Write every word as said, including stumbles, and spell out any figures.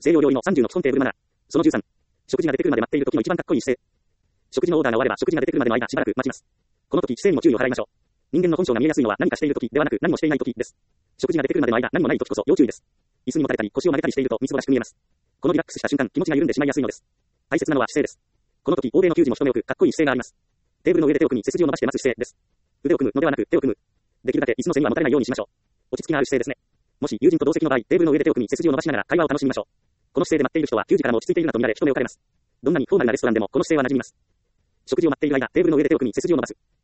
西洋料理のさんじゅうの基本テーブルマナー。そのじゅうさん。食事が出てくるまで待っている時の一番かっこいい姿勢。食事のオーダーが終われば食事が出てくるまでの間しばらく待ちます。この時姿勢にも注意を払いましょう。人間の本性が見えやすいのは何かしている時ではなく何もしていない時です。食事が出てくるまでの間何もない時こそ要注意です。椅子にもたれたり腰を曲げたりしているとみすぼらしく見えます。このリラックスした瞬間気持ちが緩んでしまいやすいのです。大切なのは姿勢です。この時欧米の給仕も一目置くかっこいい姿勢があります。テーブルの上で手を組み背筋を伸ばして待つ姿勢です。腕を組むのではなく手を組む。できるだけ椅子の背にはもたれないようにしましょう。落ち着きがある姿勢ですね。もし友人と同席の場合、テーブルの上で手を組み背筋を伸ばしながら会話を楽しみましょう。この姿勢で待っている人は給仕からも落ち着いているなと見られ一目置かれます。どんなにフォーマルなレストランでもこの姿勢は馴染みます。食事を待っている間、テーブルの上で手を組み背筋を伸ばす。